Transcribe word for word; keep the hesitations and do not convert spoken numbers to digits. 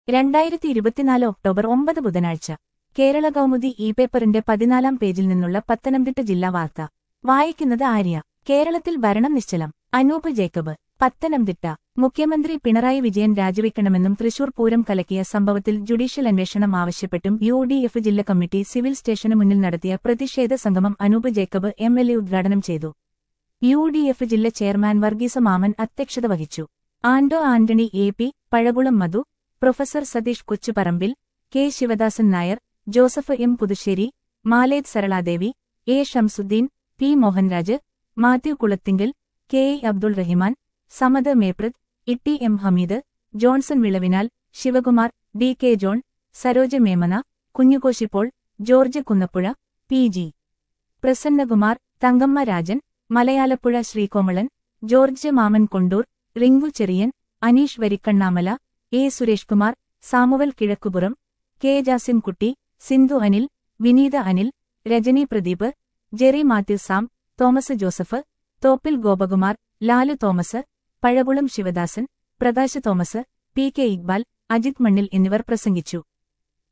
രണ്ടായിരത്തി ഇരുപത്തിനാല് ഒക്ടോബർ ഒമ്പത് ബുധനാഴ്ച കേരള കൗമുദി ഇ പേപ്പറിന്റെ പതിനാലാം പേജിൽ നിന്നുള്ള പത്തനംതിട്ട ജില്ലാ വാർത്ത വായിക്കുന്നത് ആര്യ. കേരളത്തിൽ ഭരണം നിശ്ചലം. അനൂപ് ജേക്കബ്. പത്തനംതിട്ട. മുഖ്യമന്ത്രി പിണറായി വിജയൻ രാജിവെക്കണമെന്നും തൃശൂർ പൂരം കലക്കിയ സംഭവത്തിൽ ജുഡീഷ്യൽ അന്വേഷണം ആവശ്യപ്പെട്ടും യു ഡി എഫ് ജില്ലാ കമ്മിറ്റി സിവിൽ സ്റ്റേഷന് മുന്നിൽ നടത്തിയ പ്രതിഷേധ സംഗമം Anoop Jacob M L A ഉദ്ഘാടനം ചെയ്തു. യു ഡി എഫ് ജില്ലാ ചെയർമാൻ വർഗീസ മാമൻ അധ്യക്ഷത വഹിച്ചു. Anto Antony A P, Pazhakulam Madhu, professor Satheesh Kochuparambil, K Sivadasan Nair, Joseph M Puthussery, Maleth Saraladevi, A Shamsuddin, P Mohanraj, Mathew Kulathinkal, K A Abdul Rahiman, Samad Meprath, Itty M Hameed, Johnson Vilavinal, Sivakumar, D K John, Saroja Memana, Kunjukoshi Paul, George Kunnappuzha, P G Prasannakumar, Thankamma Rajan, Malayalappuzha Sreekomalan, George Mammen Kondoor, Rinku Cherian, Aneesh Varikkannamala, A Suresh Kumar, Samuel Kizhakkupuram, K Jasimkutty, Sindhu Anil, Vineetha Anil, Rajani Pradeep, Jerry Mathew Sam, Thomas Joseph, Thoppil Gopakumar, Lalu Thomas, Pazhakulam Sivadasan, Prakash Thomas, P K Iqbal, Ajith Mannil എന്നിവർ പ്രസംഗിച്ചു.